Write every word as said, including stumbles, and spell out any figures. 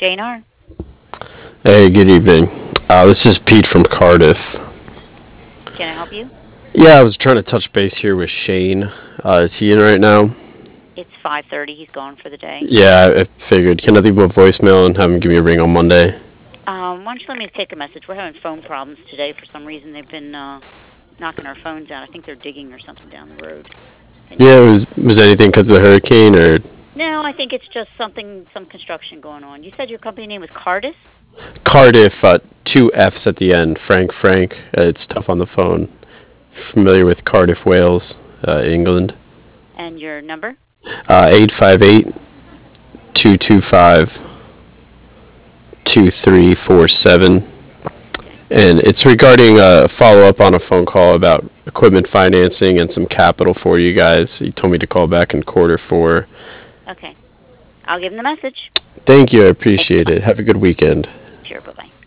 J and R. Hey, good evening. Uh, this is Pete from Cardiff. Can I help you? Yeah, I was trying to touch base here with Shane. Uh, is he in right now? It's five thirty. He's gone for the day. Yeah, I I figured. Can I leave him a voicemail and have him give me a ring on Monday? Um, why don't you let me take a message? We're having phone problems today. For some reason, they've been uh, knocking our phones out. I think they're digging or something down the road. Can you? Yeah, was was anything because of the hurricane or No, I think it's just something, some construction going on. You said your company name was Cardis, Cardiff? Uh, two F's at the end. Frank, Frank. Uh, it's tough on the phone. Familiar with Cardiff, Wales, uh, England? and your number. Uh, eight five eight two two five two three four seven. Okay. And it's regarding a follow-up on a phone call about equipment financing and some capital for you guys. He told me to call back in quarter four. Okay. I'll give him the message. Thank you. I Thanks. appreciate Bye. it. Have a good weekend. Sure. Bye bye.